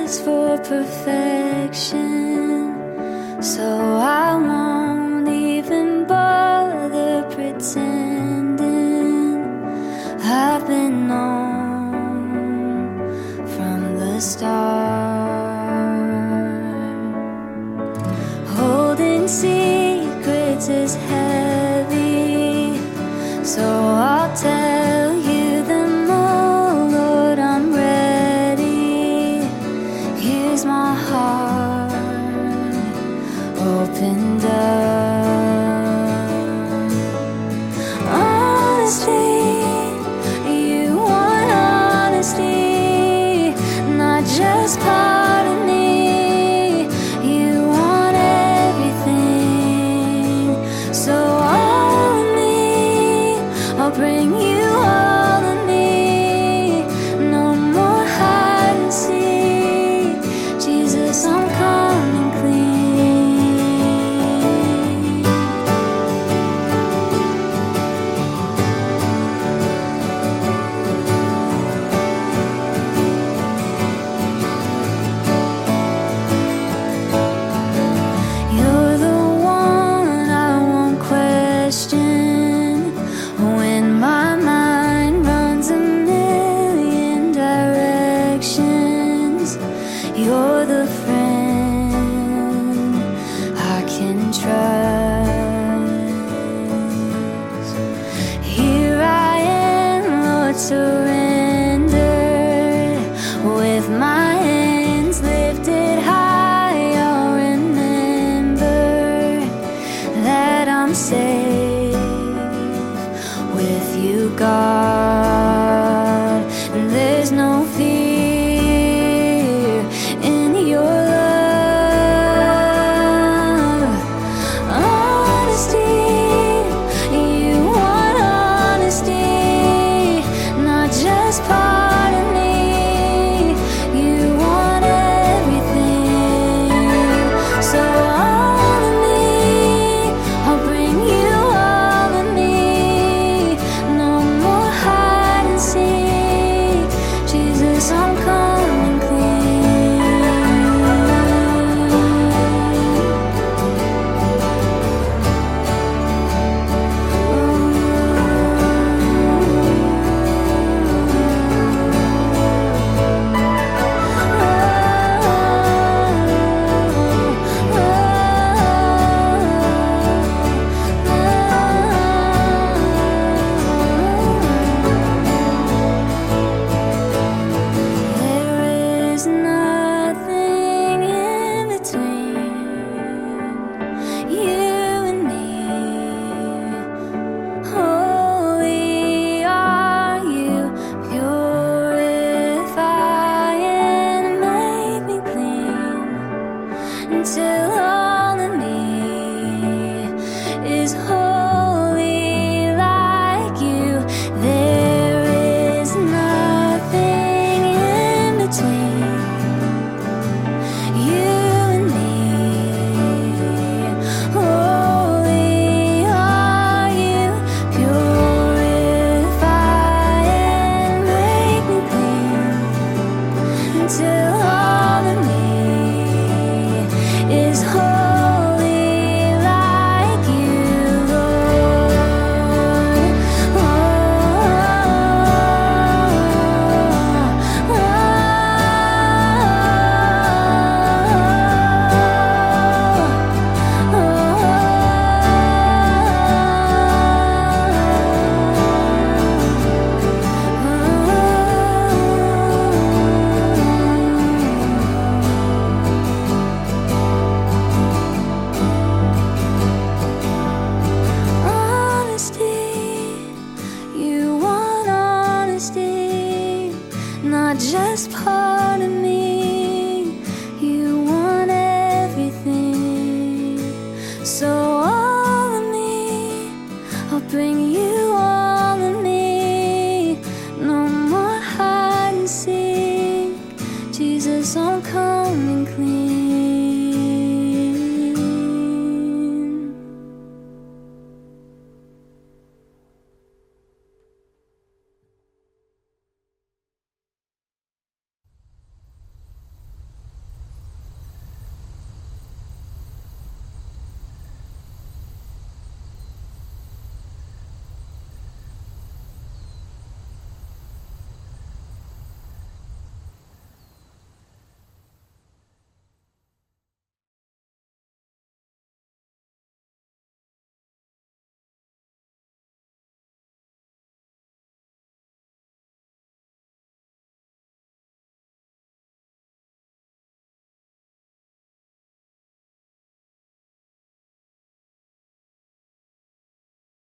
strives for perfection, so I won't even bother pretending. I've been known from the start. Holding secrets is heavy, so I'll tell you them all, Lord, I'm ready. Here's my heart opened up. Honesty, you want honesty, not just part of me. You want everything, so all of me, I'll bring you all of me. No more hide and seek, Jesus, I'm coming clean. You're the one I won't question when my mind runs a million directions. You're the friend I can trust. Here I am, Lord, surrendered, with my hands lifted high. I'll remember that I'm safe with you, God. And there's no fear in your love. Honesty, you want honesty, not just part of me. You want everything, so all of me, I'll bring you all of me. No more hide and seek, Jesus, I'm coming clean. There is nothing in between you and me. Holy are you, purify and make me clean, until all of me is holy like you. There is nothing in between you and me. Holy are you, purify and make me clean, until all of me is holy like you, Lord. Honesty, you want honesty, not just part of me.